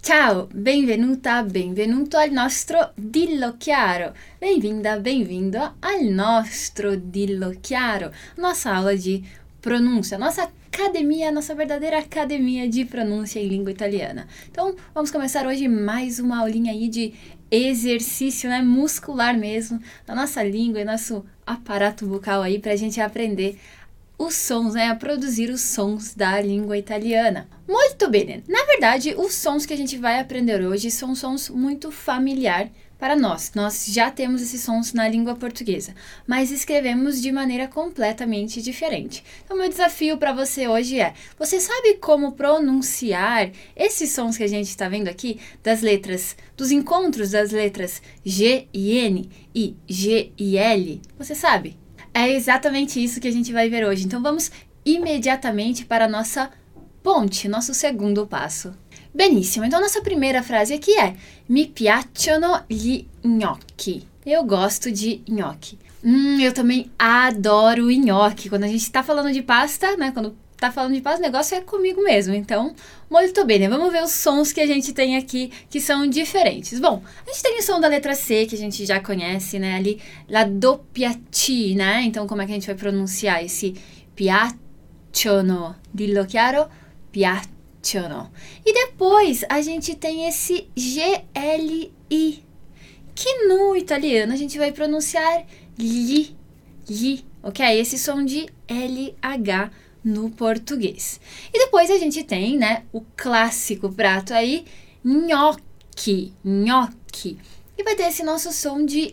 Ciao, benvenuta, benvenuto al nostro Dillo Chiaro. Bem-vinda, bem-vindo al nostro Dillo Chiaro. Nossa aula de pronúncia, nossa academia, nossa verdadeira academia de pronúncia em língua italiana. Então, vamos começar hoje mais uma aulinha aí de exercício, né, muscular mesmo, da nossa língua e nosso aparato bucal aí pra gente aprender os sons, né, a produzir os sons da língua italiana. Muito bem, na verdade, os sons que a gente vai aprender hoje são sons muito familiar para nós. Nós já temos esses sons na língua portuguesa, mas escrevemos de maneira completamente diferente. Então, meu desafio para você hoje é: você sabe como pronunciar esses sons que a gente está vendo aqui, das letras, dos encontros das letras G e N e G e L? Você sabe? É exatamente isso que a gente vai ver hoje. Então vamos imediatamente para a nossa ponte, nosso segundo passo. Benissimo, então nossa primeira frase aqui é: Mi piacciono gli gnocchi. Eu gosto de nhoque. Eu também adoro nhoque. Quando a gente está falando de pasta, né? Quando tá falando de pasta, o negócio é comigo mesmo. Então, muito bem, né? Vamos ver os sons que a gente tem aqui, que são diferentes. Bom, a gente tem o som da letra C, que a gente já conhece, né? Ali, la doppia T, né? Então, como é que a gente vai pronunciar esse piacciono? Dillo chiaro, piacciono. E depois, a gente tem esse GLI, que no italiano a gente vai pronunciar li, ok? Esse som de LH no português. E depois a gente tem, né, o clássico prato aí, gnocchi. E vai ter esse nosso som de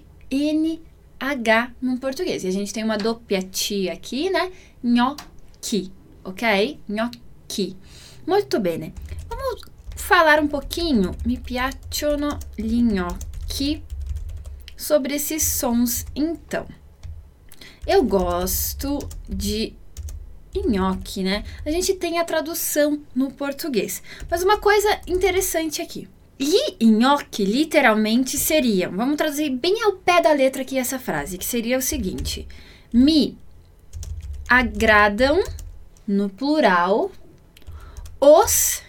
NH no português. E a gente tem uma doppia T aqui, né, gnocchi, ok? Gnocchi. Muito bene. Vamos falar um pouquinho, mi piacciono gli gnocchi, sobre esses sons, então. Eu gosto de nhoque, né? A gente tem a tradução no português. Mas uma coisa interessante aqui. Gli gnocchi literalmente seriam, vamos traduzir bem ao pé da letra aqui essa frase, que seria o seguinte: me agradam, no plural, os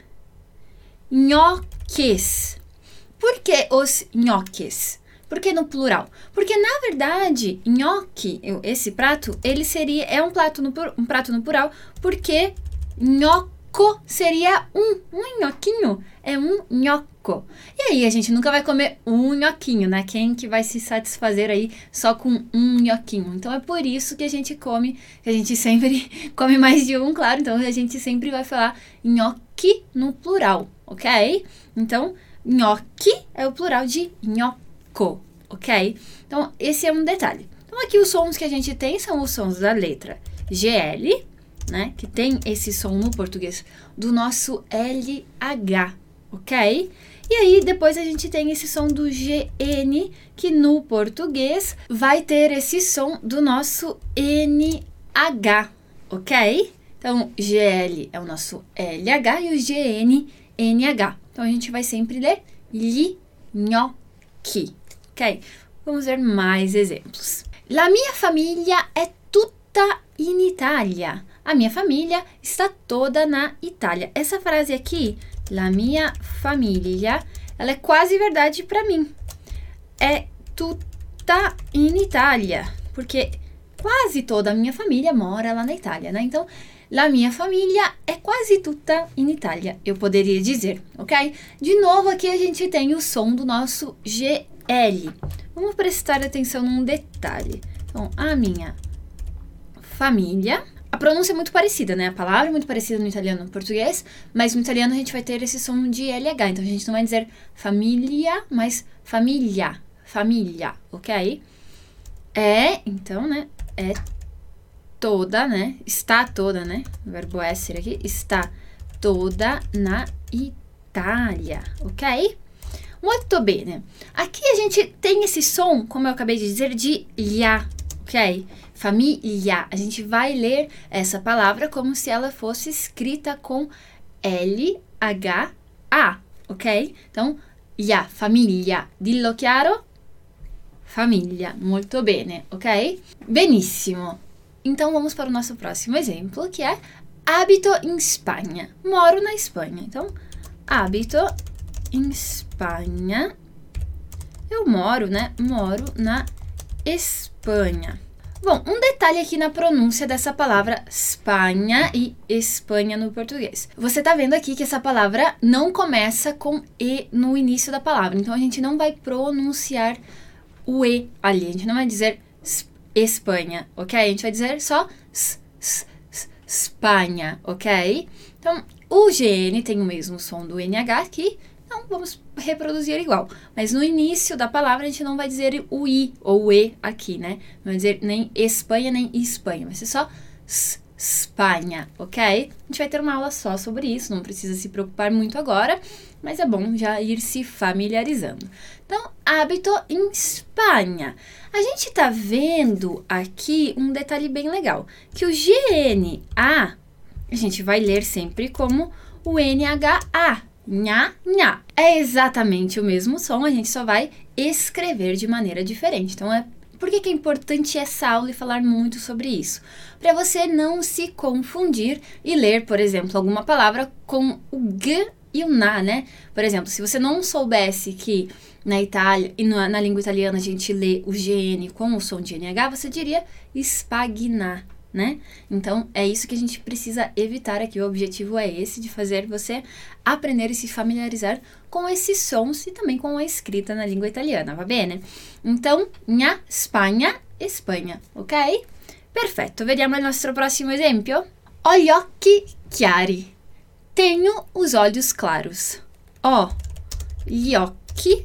nhoques. Por que os nhoques? Por que no plural? Porque, na verdade, nhoque, esse prato, ele seria, um prato no plural, porque nhoco seria um nhoquinho, é um nhoco. E aí, a gente nunca vai comer um nhoquinho, né? Quem que vai se satisfazer aí só com um nhoquinho? Então, é por isso que a gente come, que a gente sempre come mais de um, claro. Então, a gente sempre vai falar nhoque no plural, ok? Então, nhoque é o plural de nhoco, ok? Então, esse é um detalhe. Então, aqui os sons que a gente tem são os sons da letra GL, né? Que tem esse som no português do nosso LH, ok? E aí, depois a gente tem esse som do GN, que no português vai ter esse som do nosso NH, ok? Então, GL é o nosso LH e o GN, NH. Então, a gente vai sempre ler gli gnocchi, ok? Vamos ver mais exemplos. La mia famiglia è tutta in Italia. A minha família está toda na Itália. Essa frase aqui, la mia famiglia, ela é quase verdade para mim. É tutta in Italia, porque quase toda a minha família mora lá na Itália, né? Então, la mia famiglia è quasi tutta in Italia, eu poderia dizer, ok? De novo, aqui a gente tem o som do nosso GL. Vamos prestar atenção num detalhe. Então, a minha família, a pronúncia é muito parecida, né? A palavra é muito parecida no italiano e no português, mas no italiano a gente vai ter esse som de LH. Então, a gente não vai dizer família, mas famiglia, ok? Então, né? É toda, né? Está toda, né? O verbo essere aqui. Está toda na Itália, ok? Muito bene. Aqui a gente tem esse som, como eu acabei de dizer, de liá, ok? Família. A gente vai ler essa palavra como se ela fosse escrita com L-H-A, ok? Então, liá, famiglia. Dillo chiaro? Famiglia. Muito bene, ok? Benissimo. Então, vamos para o nosso próximo exemplo, que é: abito in Spagna. Moro na Espanha. Então, abito em Espanha. Eu moro, né? Moro na Espanha. Bom, um detalhe aqui na pronúncia dessa palavra Espanha e Espanha no português. Você tá vendo aqui que essa palavra não começa com E no início da palavra. Então, a gente não vai pronunciar o E ali. A gente não vai dizer Espanha, ok? A gente vai dizer só Espanha, ok? Então, o GN tem o mesmo som do NH aqui. Então, vamos reproduzir igual. Mas no início da palavra, a gente não vai dizer o I ou o E aqui, né? Não vai dizer nem Espanha, nem Espanha. Vai ser só Espanha, ok? A gente vai ter uma aula só sobre isso, não precisa se preocupar muito agora, mas é bom já ir se familiarizando. Então, hábito em Espanha. A gente tá vendo aqui um detalhe bem legal, que o GNA, a gente vai ler sempre como o NHA. Nha, nha. É exatamente o mesmo som, a gente só vai escrever de maneira diferente. Então, por que é importante essa aula e falar muito sobre isso? Para você não se confundir e ler, por exemplo, alguma palavra com o G e o Na, né? Por exemplo, se você não soubesse que na Itália e na língua italiana a gente lê o GN com o som de NH, você diria spagna, né? Então, é isso que a gente precisa evitar aqui. O objetivo é esse, de fazer você aprender e se familiarizar com esses sons e também com a escrita na língua italiana, va bene? Então, nha, Spagna, Espanha, ok? Perfetto, vediamo il nostro prossimo esempio. Ho gli occhi chiari. Tenho os olhos claros. Ho gli occhi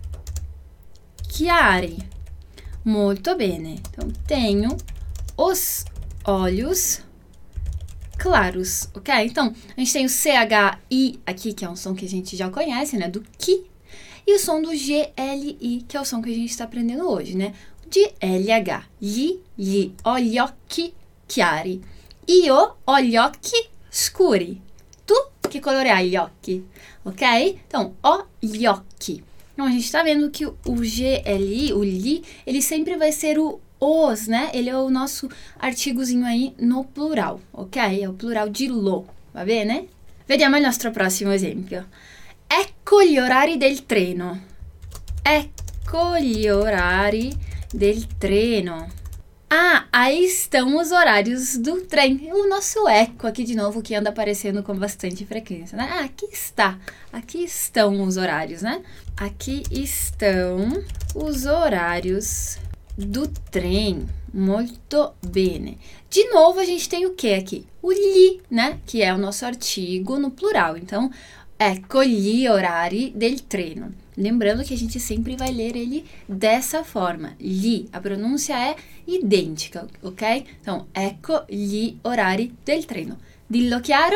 chiari. Molto bene. Então, tenho os olhos claros, ok? Então, a gente tem o CHI aqui, que é um som que a gente já conhece, né? Do que. E o som do GLI, que é o som que a gente está aprendendo hoje, né? De LH. Gli, ho gli occhi chiari. Io ho gli occhi scuri. Tu, che colore hai gli occhi? Ok? Então, ho gli occhi. Então, a gente está vendo que o GLI, o li, ele sempre vai ser o os, né? Ele é o nosso artigozinho aí no plural, ok? É o plural di lo, va bene? Vediamo il nostro prossimo esempio. Ecco gli orari del treno. Ecco gli orari del treno. Ah, aí estão os horários do trem. O nosso eco aqui de novo, que anda aparecendo com bastante frequência, né? Ah, aqui está. Aqui estão os horários, né? Aqui estão os horários do trem. Molto bene. De novo, a gente tem o que aqui? O gli, né? Que é o nosso artigo no plural. Então, ecco gli orari del treno. Lembrando que a gente sempre vai ler ele dessa forma. Gli. A pronúncia é idêntica, ok? Então, ecco gli orari del treno. Dillo chiaro?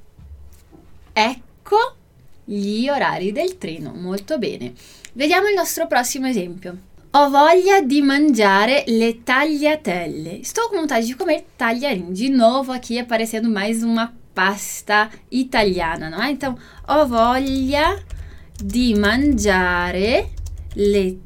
Ecco gli orari del treno. Molto bene. Vediamo il nostro prossimo esempio. Ho voglia di mangiare le tagliatelle. Estou com vontade de comer talharim. De novo aqui aparecendo mais uma pasta italiana, não é? Então, ho voglia di mangiare le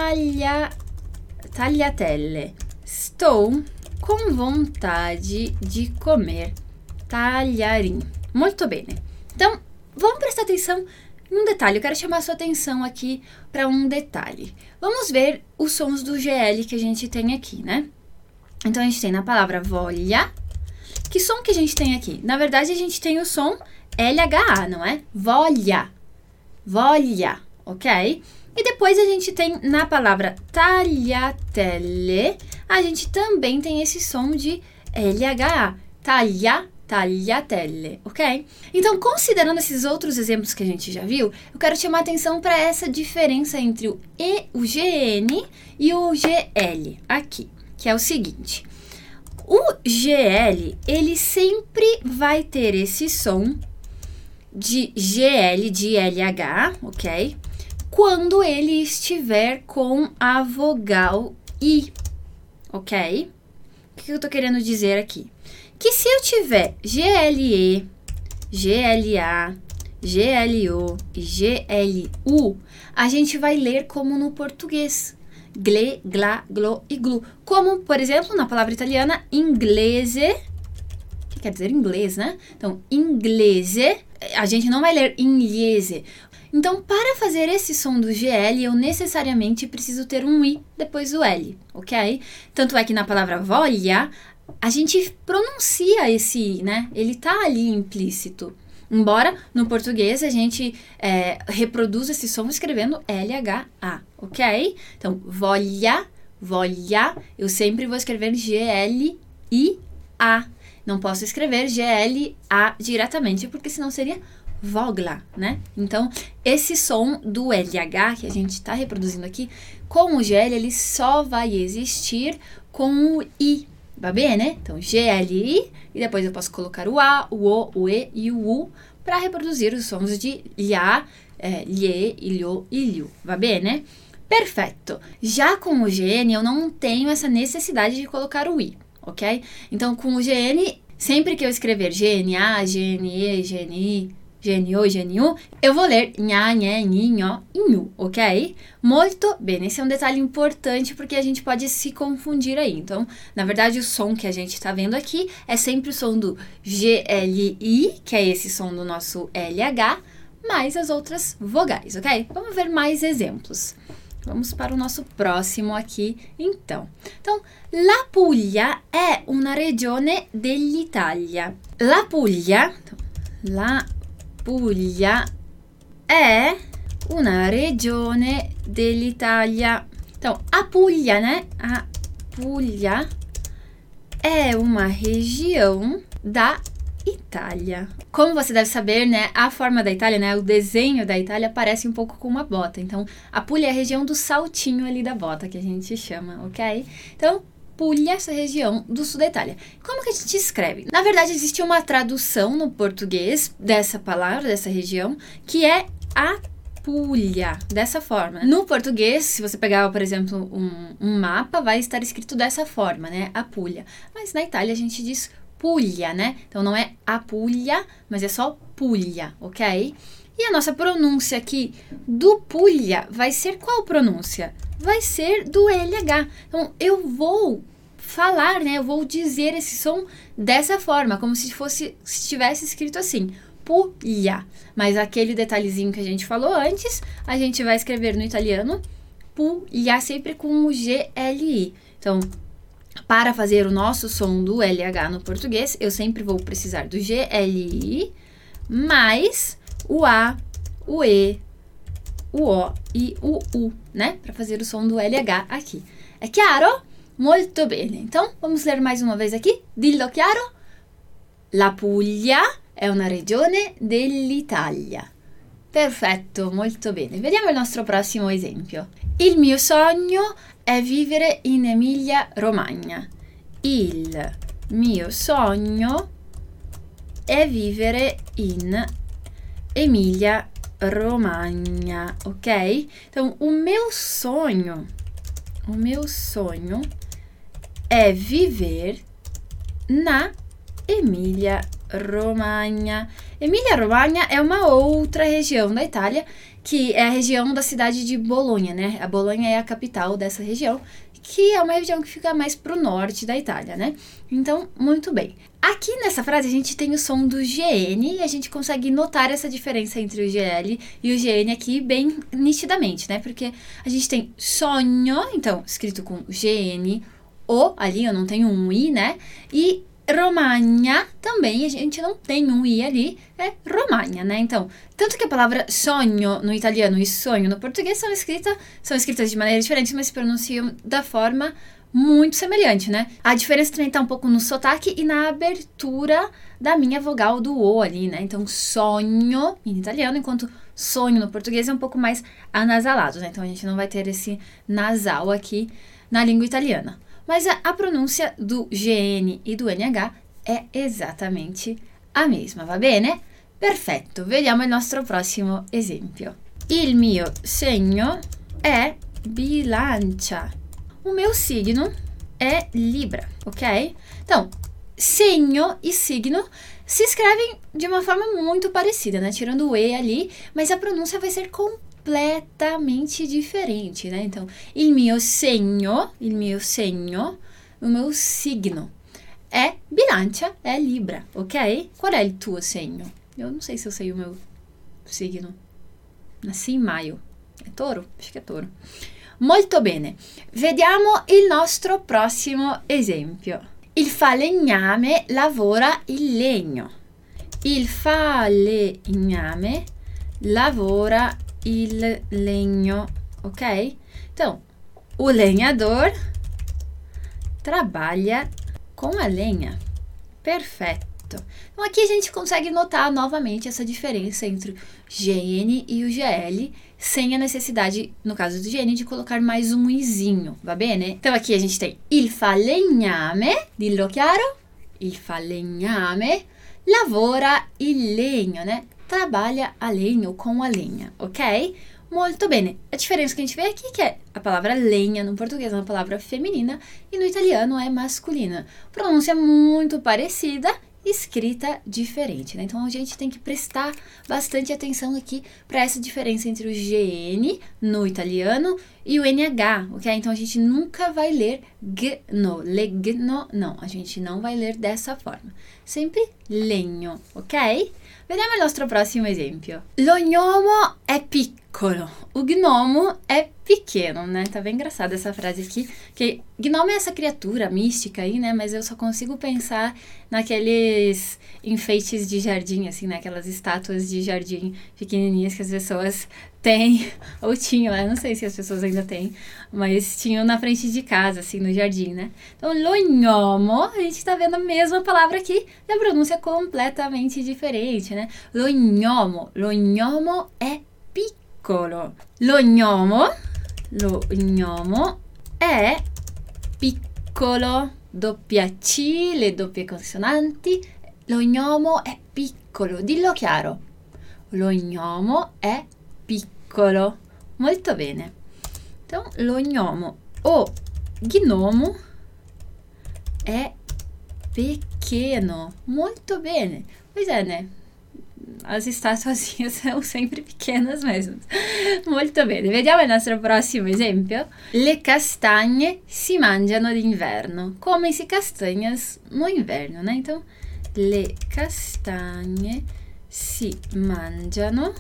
tagliatelle. Estou com vontade de comer talharim. Muito bem. Então, vamos prestar atenção em um detalhe. Eu quero chamar a sua atenção aqui para um detalhe. Vamos ver os sons do GL que a gente tem aqui, né? Então, a gente tem na palavra voglia. Que som que a gente tem aqui? Na verdade, a gente tem o som LHA, não é? Voglia. Voglia, ok? E depois a gente tem na palavra tagliatelle, a gente também tem esse som de LHA. Tagliatelle, ok? Então, considerando esses outros exemplos que a gente já viu, eu quero chamar a atenção para essa diferença entre o GN e o GL aqui, que é o seguinte. O GL, ele sempre vai ter esse som de GL, de LH, ok? Quando ele estiver com a vogal I, ok? O que eu tô querendo dizer aqui? Que se eu tiver GLE, GLA, GLO e GLU, a gente vai ler como no português. Gle, gla, glo e glu. Como, por exemplo, na palavra italiana, inglese, que quer dizer inglês, né? Então, inglese, a gente não vai ler inglese. Então, para fazer esse som do GL, eu necessariamente preciso ter um I depois do L, ok? Tanto é que na palavra voglia, a gente pronuncia esse I, né? Ele tá ali implícito. Embora, no português, a gente reproduz esse som escrevendo LHA, ok? Então, voglia, eu sempre vou escrever GLIA. Não posso escrever GLA diretamente, porque senão seria vogla, né? Então, esse som do LH que a gente está reproduzindo aqui, com o GL, ele só vai existir com o I, va bene? Então, GLI, e depois eu posso colocar o A, o O, o E e o U para reproduzir os sons de LHA, LHE, ILHO e LHU, va bene? Perfeito! Já com o GN, eu não tenho essa necessidade de colocar o I, ok? Então, com o GN, sempre que eu escrever GNA, GNE, GNI, GNO, GNU, eu vou ler nha, nhé, nhi, nhó, nhu, ok? Molto bene, esse é um detalhe importante porque a gente pode se confundir aí. Então, na verdade, o som que a gente está vendo aqui é sempre o som do GLI, que é esse som do nosso LH, mais as outras vogais, ok? Vamos ver mais exemplos. Vamos para o nosso próximo aqui, então. Então, la Puglia è una regione dell'Italia. La Puglia è una regione dell'Italia. Então, a Puglia, né? A Puglia é uma região da Itália. Como você deve saber, né, a forma da Itália, né, o desenho da Itália parece um pouco com uma bota. Então, a Puglia é a região do saltinho ali da bota, que a gente chama, ok? Então, Puglia, essa região do sul da Itália. Como que a gente escreve? Na verdade, existe uma tradução no português dessa palavra, dessa região, que é Apulha, dessa forma. No português, se você pegar, por exemplo, um mapa, vai estar escrito dessa forma, né? Apulha. Mas na Itália a gente diz Puglia, né? Então não é Apulha, mas é só Puglia, ok? E a nossa pronúncia aqui do Puglia vai ser qual pronúncia? Vai ser do LH. Então eu vou falar, né? Eu vou dizer esse som dessa forma, como se estivesse escrito assim, Puglia. Mas aquele detalhezinho que a gente falou antes, a gente vai escrever no italiano Puglia sempre com o GLI. Então, para fazer o nosso som do LH no português, eu sempre vou precisar do GLI mais o A, o E, o O e o U, né? Para fazer o som do LH aqui. É chiaro? Molto bene. Então, vamos ler mais uma vez aqui. Dillo chiaro. La Puglia è una regione dell'Italia. Perfetto, molto bene. Vediamo il nostro prossimo esempio. Il mio sogno è vivere in Emilia-Romagna. Il mio sogno è vivere in Emilia-Romagna, ok? Então, o meu sonho é viver na Emilia-Romagna. Emilia-Romagna é uma outra região da Itália, que é a região da cidade de Bolonha, né? A Bolonha é a capital dessa região, que é uma região que fica mais pro norte da Itália, né? Então, muito bem. Aqui nessa frase a gente tem o som do GN e a gente consegue notar essa diferença entre o GL e o GN aqui bem nitidamente, né? Porque a gente tem sonho, então, escrito com GN, O, ali eu não tenho um I, né? E Romagna também, a gente não tem um I ali, é Romagna, né? Então, tanto que a palavra sonho no italiano e sonho no português são escritas de maneira diferente, mas se pronunciam da forma muito semelhante, né? A diferença também tá um pouco no sotaque e na abertura da minha vogal do O ali, né? Então, sonho em italiano, enquanto sonho no português é um pouco mais anasalado, né? Então, a gente não vai ter esse nasal aqui na língua italiana. Mas a pronúncia do GN e do NH è esattamente a mesma, va bene? Perfetto, vediamo il nostro prossimo esempio. Il mio segno è bilancia. O meu signo é Libra, ok? Então, segno e signo se escrevem de uma forma muito parecida, né? Tirando o E ali, mas a pronúncia vai ser completamente diferente, né? Então, il mio segno, o meu signo é bilancia, é Libra, ok? Qual é o tuo segno? Eu não sei se eu sei o meu signo. Nasci in maio. È toro? Acho che è toro. Molto bene. Vediamo il nostro prossimo esempio. Il falegname lavora il legno. Il falegname lavora il legno, ok? Então, o lenhador trabalha com a lenha. Perfeito. Então, aqui a gente consegue notar novamente essa diferença entre o GN e o GL, sem a necessidade, no caso do GN, de colocar mais um izinho, va bene? Então, aqui a gente tem il falegname, dillo chiaro, il falegname lavora il legno, né? Trabalha a lenha ou com a lenha, ok? Molto bene. A diferença que a gente vê aqui é que a palavra lenha no português é uma palavra feminina e no italiano é masculina. Pronúncia muito parecida, escrita diferente, né? Então a gente tem que prestar bastante atenção aqui para essa diferença entre o GN no italiano e o NH, ok? Então a gente nunca vai ler gno, legno, não, a gente não vai ler dessa forma. Sempre legno, ok? Vediamo il nostro prossimo esempio. Lo gnomo è piccolo. O gnomo é pequeno, né? Tá bem engraçada essa frase aqui. Que gnomo é essa criatura mística aí, né? Mas eu só consigo pensar naqueles enfeites de jardim, assim, né? Aquelas estátuas de jardim pequenininhas que as pessoas têm, ou tinham, eu não sei se as pessoas ainda têm, mas tinham na frente de casa, assim, no jardim, né? Então, lo gnomo, a gente tá vendo a mesma palavra aqui, e a pronúncia é completamente diferente, né? Lo gnomo è piccolo. Lo gnomo è piccolo. Doppia C, le doppie consonanti. Lo gnomo è piccolo. Dillo chiaro. Lo gnomo è piccolo. Molto bene. Então, lo gnomo o gnomo è pequeno. Molto bene. Pois é, né? As estatuazinhas são sempre pequenas mesmo. Molto bene. Vediamo il nostro prossimo esempio. Le castagne si mangiano d'inverno. Come-se castanhas no inverno, né? Então, le castagne si mangiano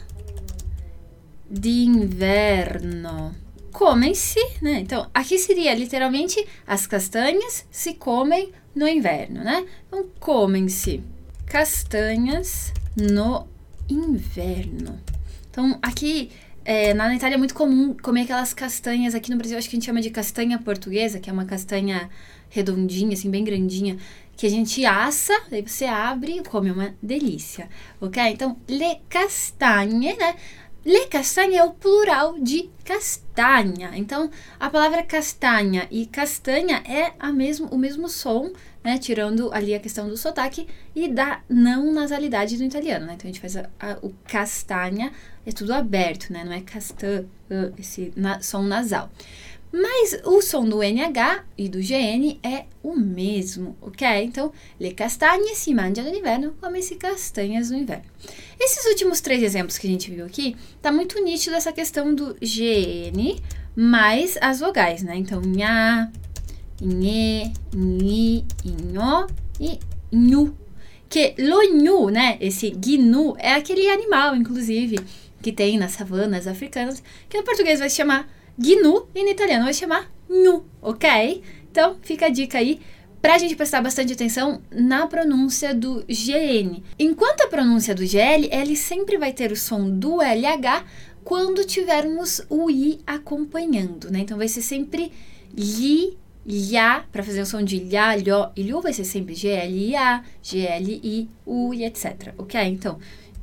d'inverno. Comem-se, né? Então, aqui seria literalmente as castanhas se comem no inverno, né? Então, comem-se castanhas no inverno. Então, aqui na Itália é muito comum comer aquelas castanhas. Aqui no Brasil, acho que a gente chama de castanha portuguesa, que é uma castanha redondinha, assim, bem grandinha, que a gente assa, daí você abre e come, uma delícia, ok? Então, le castagne, né? Le castagne é o plural de castanha. Então, a palavra castanha e castanha é o mesmo som, né? Tirando ali a questão do sotaque e da não nasalidade do italiano, né? Então, a gente faz o castanha, é tudo aberto, né? Não é castan, esse som nasal. Mas o som do NH e do GN é o mesmo, ok? Então, le castagne si mangiano d'inverno, come-se castanhas no inverno. Esses últimos 3 exemplos que a gente viu aqui, tá muito nítido essa questão do GN mais as vogais, né? Então, nha, nhe, nhi, nho e nhu. Que lo nhu, né? Esse gnu é aquele animal, inclusive, que tem nas savanas africanas, que no português vai se chamar gnu e no italiano vai chamar nhu, ok? Então, fica a dica aí pra gente prestar bastante atenção na pronúncia do GN. Enquanto a pronúncia do GL, ele sempre vai ter o som do LH quando tivermos o I acompanhando, né? Então, vai ser sempre li, lha, para fazer o som de lha, lho e lhu, vai ser sempre GLA, GLI, U e etc, ok? Então,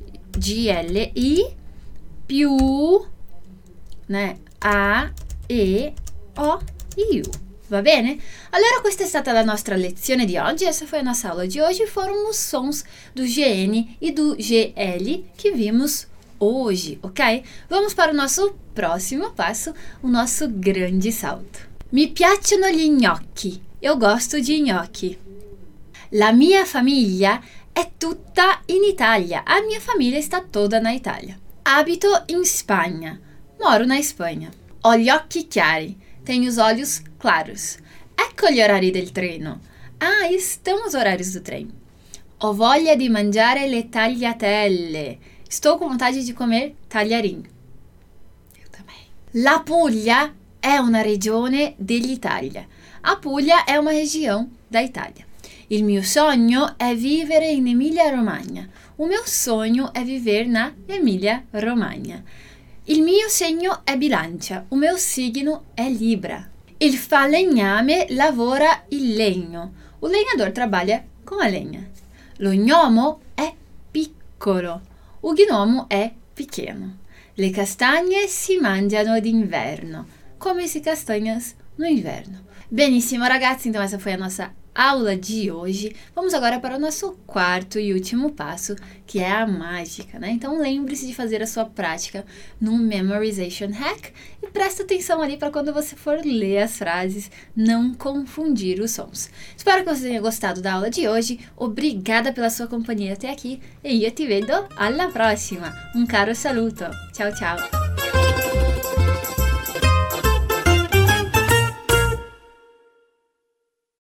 GLI più, né? A, E, O e U. Va bene? Allora questa è stata la nostra lezione di oggi, essa foi a nossa aula de hoje, foram os sons do GN e do GL que vimos hoje, ok? Vamos para o nosso próximo passo, o nosso grande salto. Mi piacciono gli gnocchi, eu gosto de nhoque. La mia famiglia è tutta in Italia, a minha família está toda na Itália. Abito in Spagna, moro na Espanha. Ho gli occhi chiari, tenho os olhos claros. Ecco gli orari del treno. Ah, estão os horários do trem. Ho voglia di mangiare le tagliatelle. Estou com vontade de comer tagliarim. Eu também. La Puglia è una regione dell'Italia. A Puglia è una região da Itália. Il mio sogno è vivere in Emilia-Romagna. O meu sonho é viver na Emília-Romagna. Il mio segno è bilancia. O meu signo è Libra. Il falegname lavora il legno. O lenhador trabalha com a lenha. Lo gnomo è piccolo. O gnomo è pequeno. Le castagne si mangiano d'inverno. Come-se castanhas no inverno. Benissimo, ragazzi, então essa foi a nossa aula de hoje. Vamos agora para o nosso quarto e último passo, que é a mágica, né? Então lembre-se de fazer a sua prática no Memorization Hack e presta atenção ali para quando você for ler as frases, não confundir os sons. Espero que você tenha gostado da aula de hoje. Obrigada pela sua companhia até aqui e io ti vedo alla prossima. Un caro saluto. Ciao ciao.